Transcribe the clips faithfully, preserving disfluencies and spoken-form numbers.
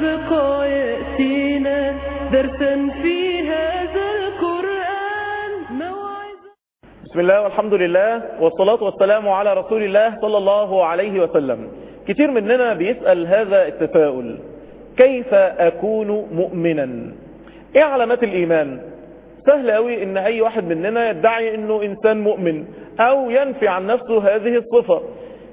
يبقى يأتينا درسا في هذا القرآن موعظة. بسم الله والحمد لله والصلاة والسلام على رسول الله صلى الله عليه وسلم. كتير مننا بيسأل هذا التساؤل: كيف أكون مؤمنا؟ ايه علامات الإيمان؟ سهل قوي ان اي واحد مننا يدعي انه انسان مؤمن او ينفي عن نفسه هذه الصفة.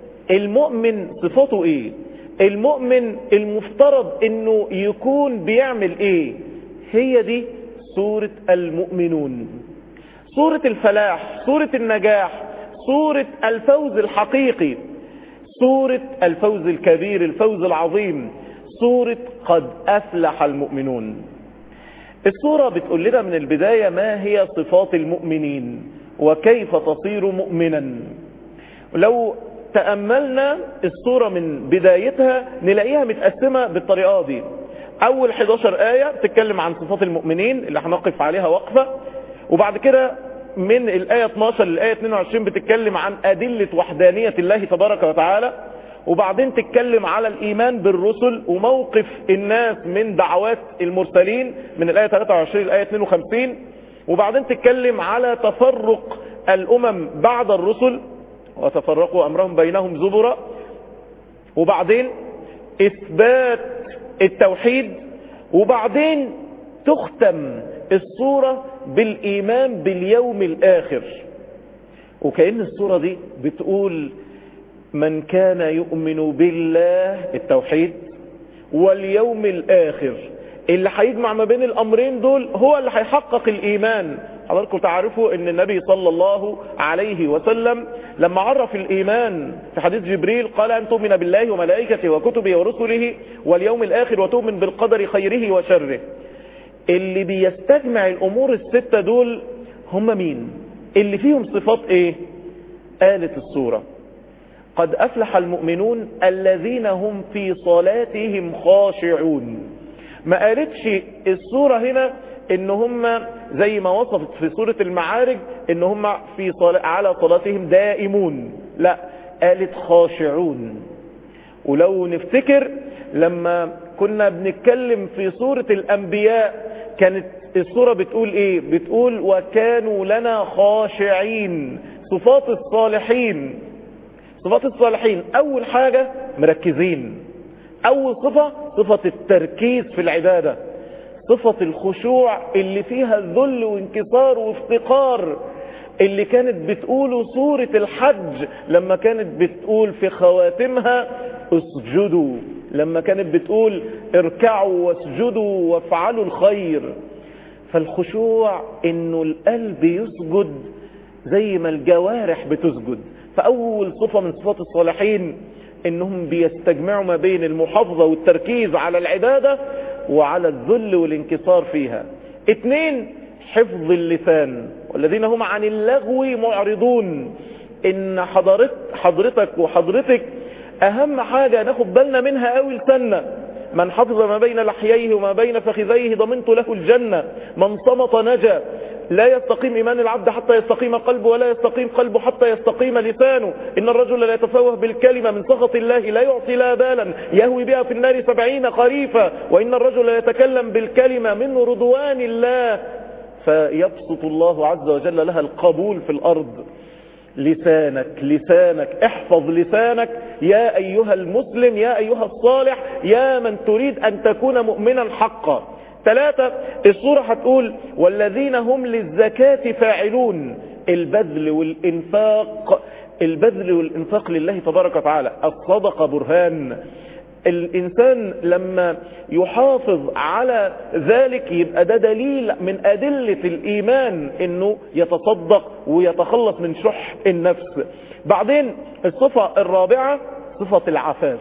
المؤمن صفته ايه؟ المؤمن المفترض انه يكون بيعمل ايه؟ هي دي سورة المؤمنون، سورة الفلاح، سورة النجاح، سورة الفوز الحقيقي، سورة الفوز الكبير، الفوز العظيم، سورة قد أفلح المؤمنون. السورة بتقول لنا من البداية ما هي صفات المؤمنين وكيف تصير مؤمنا. لو تأملنا السورة من بدايتها نلاقيها متقسمة بالطريقة دي. أول حداشر آية بتتكلم عن صفات المؤمنين اللي هنقف عليها وقفة، وبعد كده من الآية اتناشر للآية اتنين وعشرين بتتكلم عن أدلة وحدانية الله تبارك وتعالى، وبعدين تتكلم على الإيمان بالرسل وموقف الناس من دعوات المرسلين من الآية تلاتة وعشرين للآية اتنين وخمسين، وبعدين تتكلم على تفرق الأمم بعد الرسل وتفرقوا أمرهم بينهم زبرا، وبعدين إثبات التوحيد، وبعدين تختم السورة بالإيمان باليوم الآخر. وكأن السورة دي بتقول من كان يؤمن بالله التوحيد واليوم الآخر، اللي هيجمع ما بين الأمرين دول هو اللي هيحقق الإيمان. حضراتكم تعرفوا ان النبي صلى الله عليه وسلم لما عرف الإيمان في حديث جبريل قال أن تؤمن بالله وملائكته وكتبه ورسله واليوم الآخر وتؤمن بالقدر خيره وشره. اللي بيستجمع الأمور الستة دول هم مين؟ اللي فيهم صفات ايه؟ قالت السورة قد أفلح المؤمنون الذين هم في صلاتهم خاشعون. ما قالتش السورة هنا ان هم زي ما وصفت في سورة المعارج ان هم في صلاة على صلاتهم دائمون، لا، قالت خاشعون. ولو نفتكر لما كنا بنتكلم في سورة الأنبياء كانت السورة بتقول ايه؟ بتقول وكانوا لنا خاشعين. صفات الصالحين، صفات الصالحين اول حاجة مركزين. اول صفة صفة التركيز في العبادة، صفة الخشوع اللي فيها الذل وانكسار وافتقار، اللي كانت بتقوله سورة الحج لما كانت بتقول في خواتمها اسجدوا، لما كانت بتقول اركعوا واسجدوا وافعلوا الخير. فالخشوع انه القلب يسجد زي ما الجوارح بتسجد. فأول صفة من صفات الصالحين انهم بيستجمعوا ما بين المحافظة والتركيز على العبادة وعلى الذل والانكسار فيها. اتنين، حفظ اللسان والذين هم عن اللغو معرضون. ان حضرت حضرتك وحضرتك اهم حاجة ناخد بالنا منها قوي لساننا. من حفظ ما بين لحييه وما بين فخذيه ضمنت له الجنة، من صمت نجا. لا يستقيم إيمان العبد حتى يستقيم قلبه، ولا يستقيم قلبه حتى يستقيم لسانه. إن الرجل لا يتفوه بالكلمة من سخط الله لا يعطي لا بالا يهوي بها في النار سبعين خريفا. وإن الرجل لا يتكلم بالكلمة من رضوان الله فيبسط الله عز وجل لها القبول في الأرض. لسانك لسانك احفظ لسانك يا أيها المسلم، يا أيها الصالح، يا من تريد أن تكون مؤمنا حقا. ثلاثة، السورة هتقول والذين هم للزكاة فاعلون. البذل والإنفاق، البذل والإنفاق لله تبارك وتعالى. الصدقة برهان. الإنسان لما يحافظ على ذلك يبقى ده دليل من أدلة الإيمان إنه يتصدق ويتخلص من شح النفس. بعدين الصفة الرابعة صفة العفاف.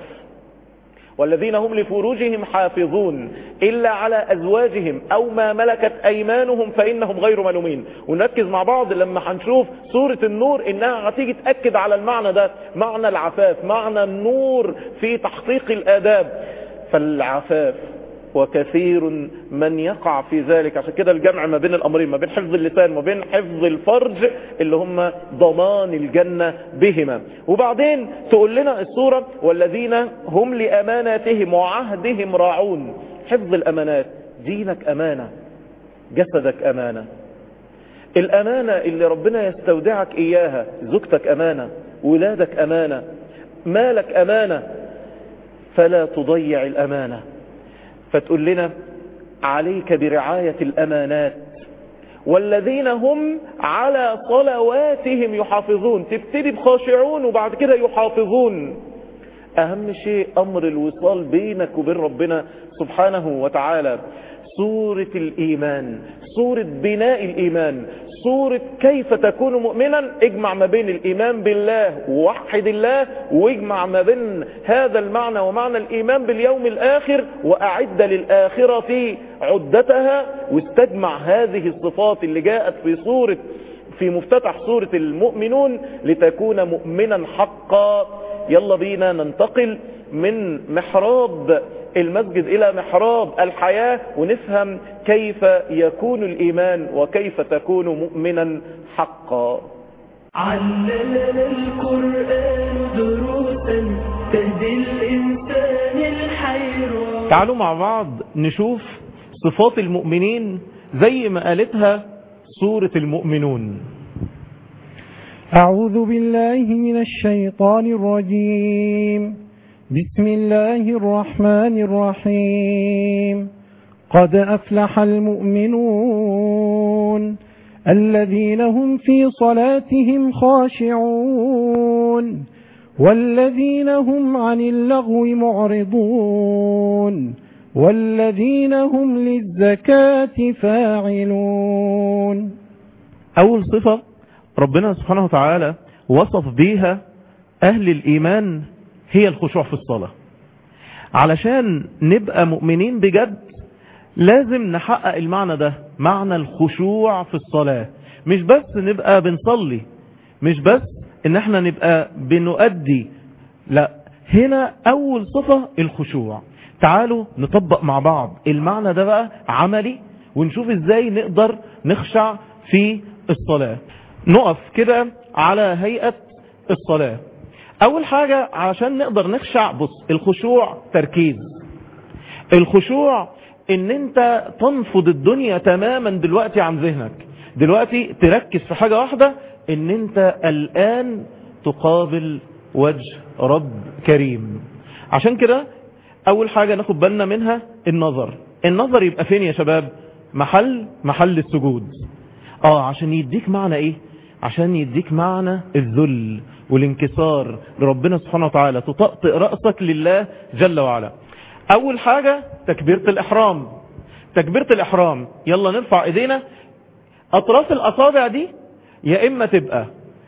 والذين هم لفروجهم حافظون إلا على أزواجهم أو ما ملكت أيمانهم فإنهم غير ملومين. ونركز مع بعض لما هنشوف سورة النور إنها هتيجي تأكد على المعنى ده، معنى العفاف، معنى النور في تحقيق الآداب. فالعفاف وكثير من يقع في ذلك. عشان كده الجمع ما بين الأمرين، ما بين حفظ اللسان وما بين حفظ الفرج اللي هم ضمان الجنة بهما. وبعدين تقول لنا السورة والذين هم لأماناتهم وعهدهم راعون. حفظ الأمانات، دينك أمانة، جسدك أمانة، الأمانة اللي ربنا يستودعك إياها، زوجتك أمانة، ولادك أمانة، مالك أمانة، فلا تضيع الأمانة. فتقول لنا عليك برعاية الأمانات. والذين هم على صلواتهم يحافظون، تبتدي بخاشعون وبعد كده يحافظون. أهم شيء أمر الوصال بينك وبين ربنا سبحانه وتعالى. سورة الإيمان، سورة بناء الإيمان، سورة كيف تكون مؤمنا. اجمع ما بين الإيمان بالله ووحد الله، واجمع ما بين هذا المعنى ومعنى الإيمان باليوم الآخر، وأعد للآخرة عدتها. واستجمع هذه الصفات اللي جاءت في سورة في مفتتح سورة المؤمنون لتكون مؤمنا حقا. يلا بينا ننتقل من محراب المسجد إلى محراب الحياة، ونفهم كيف يكون الإيمان وكيف تكون مؤمنا حقا. علمنا القرآن دروسا تهدي الإنسان الحيران. تعالوا مع بعض نشوف صفات المؤمنين زي ما قالتها سورة المؤمنون. أعوذ بالله من الشيطان الرجيم. بسم الله الرحمن الرحيم. قد أفلح المؤمنون الذين هم في صلاتهم خاشعون والذين هم عن اللغو معرضون والذين هم للزكاة فاعلون. أول صفة ربنا سبحانه وتعالى وصف بيها أهل الإيمان هي الخشوع في الصلاة. علشان نبقى مؤمنين بجد لازم نحقق المعنى ده، معنى الخشوع في الصلاة. مش بس نبقى بنصلي، مش بس ان احنا نبقى بنؤدي، لا، هنا اول صفة الخشوع. تعالوا نطبق مع بعض المعنى ده بقى عملي، ونشوف ازاي نقدر نخشع في الصلاة. نقف كده على هيئة الصلاة. اول حاجة عشان نقدر نخشع، بص، الخشوع تركيز. الخشوع ان انت تنفض الدنيا تماما دلوقتي عن ذهنك، دلوقتي تركز في حاجة واحدة، ان انت الان تقابل وجه رب كريم. عشان كده اول حاجة ناخد بالنا منها النظر. النظر يبقى فين يا شباب؟ محل محل السجود. اه عشان يديك معنى ايه؟ عشان يديك معنى الذل والانكسار لربنا سبحانه وتعالى، تطأطئ رأسك لله جل وعلا. اول حاجة تكبيرة الاحرام. تكبيرة الاحرام، يلا نرفع ايدينا. اطراف الاصابع دي يا اما تبقى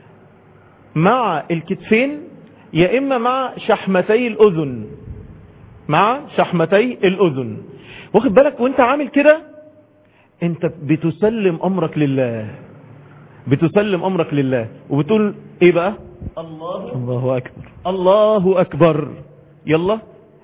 مع الكتفين يا اما مع شحمتي الاذن، مع شحمتي الاذن. واخد بالك وانت عامل كده انت بتسلم امرك لله، بتسلم امرك لله، وبتقول ايه بقى؟ الله الله اكبر، الله اكبر. يلا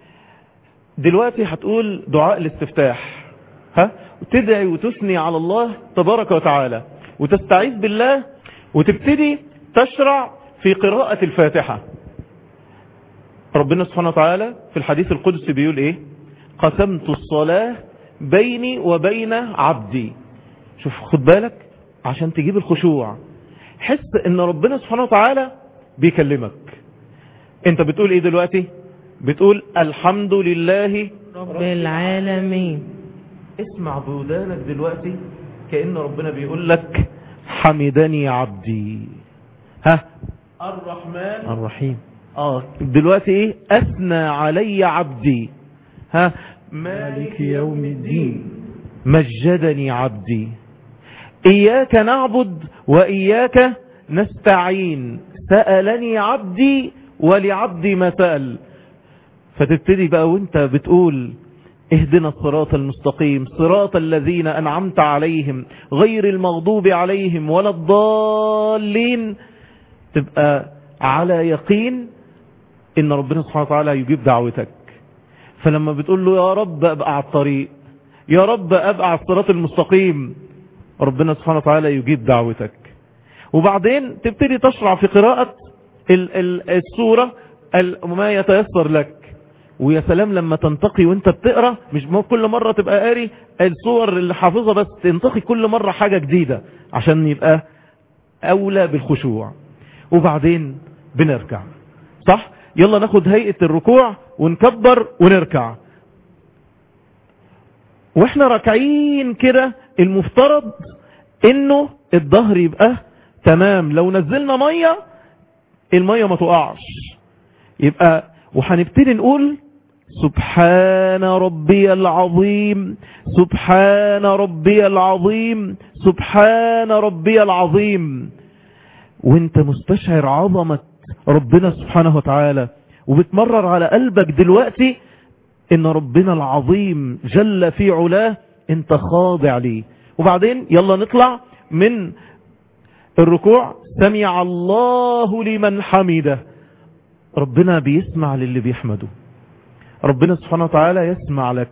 دلوقتي هتقول دعاء الاستفتاح، ها، وتدعي وتثني على الله تبارك وتعالى وتستعيذ بالله، وتبتدي تشرع في قراءة الفاتحة. ربنا سبحانه وتعالى في الحديث القدسي بيقول ايه؟ قسمت الصلاة بيني وبين عبدي. شوف، خد بالك عشان تجيب الخشوع، حس ان ربنا سبحانه وتعالى بيكلمك. انت بتقول ايه دلوقتي؟ بتقول الحمد لله رب العالمين. اسمع بودانك دلوقتي كأن ربنا بيقول لك حمدني عبدي. ها، الرحمن الرحيم. اه دلوقتي ايه؟ اثنى علي عبدي. ها، مالك يوم الدين مجدني عبدي. اياك نعبد واياك نستعين، سألني عبدي ولعبدي ما سأل. فتبتدي بقى وانت بتقول اهدنا الصراط المستقيم صراط الذين انعمت عليهم غير المغضوب عليهم ولا الضالين، تبقى على يقين ان ربنا سبحانه وتعالى يجيب دعوتك. فلما بتقول له يا رب ابقى على الطريق، يا رب ابقى على الصراط المستقيم، ربنا سبحانه وتعالى يجيب دعوتك. وبعدين تبتدي تشرع في قراءة السورة ما يتيسر لك. ويا سلام لما تنتقي وانت بتقرأ، مش كل مرة تبقى قاري السور اللي حافظها بس، تنتقي كل مرة حاجة جديدة عشان يبقى أولى بالخشوع. وبعدين بنركع، صح؟ يلا ناخد هيئة الركوع ونكبر ونركع. واحنا راكعين كده المفترض انه الظهر يبقى تمام، لو نزلنا مية المية ما تقعش. يبقى وحنبتدي نقول سبحان ربي العظيم، سبحان ربي العظيم، سبحان ربي العظيم، وانت مستشعر عظمة ربنا سبحانه وتعالى، وبتمرر على قلبك دلوقتي ان ربنا العظيم جل في علاه انت خاضع ليه. وبعدين يلا نطلع من الركوع، سمع الله لمن حمده، ربنا بيسمع للي بيحمده، ربنا سبحانه وتعالى يسمع لك.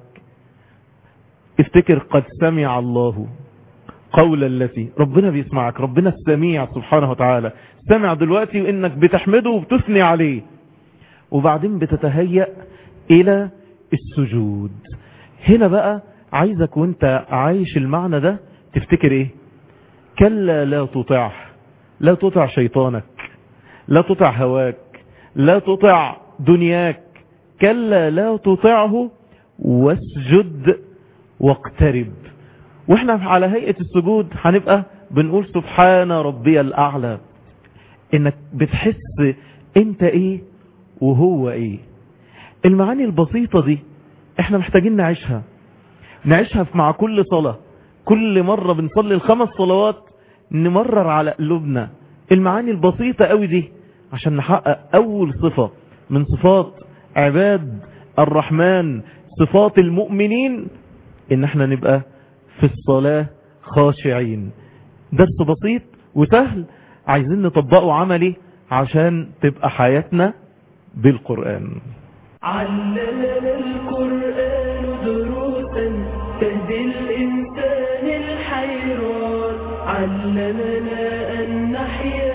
افتكر قد سمع الله قول التي، ربنا بيسمعك، ربنا السميع سبحانه وتعالى سمع دلوقتي وانك بتحمده وبتثني عليه. وبعدين بتتهيأ الى السجود. هنا بقى عايزك وانت عايش المعنى ده تفتكر ايه؟ كلا لا تطعه، لا تطع شيطانك، لا تطع هواك، لا تطع دنياك، كلا لا تطعه واسجد واقترب. واحنا على هيئة السجود هنبقى بنقول سبحان ربي الأعلى، انك بتحس انت ايه وهو ايه. المعاني البسيطة دي احنا محتاجين نعيشها، نعيشها مع كل صلاة. كل مرة بنصلي الخمس صلوات نمرر على قلوبنا المعاني البسيطة قوي دي، عشان نحقق اول صفة من صفات عباد الرحمن، صفات المؤمنين، ان احنا نبقى في الصلاة خاشعين. درس بسيط وسهل عايزين نطبقه عملي عشان تبقى حياتنا بالقرآن. علمنا القرآن دروسا تهدي الإنسان الحيران، علمنا أن نحيا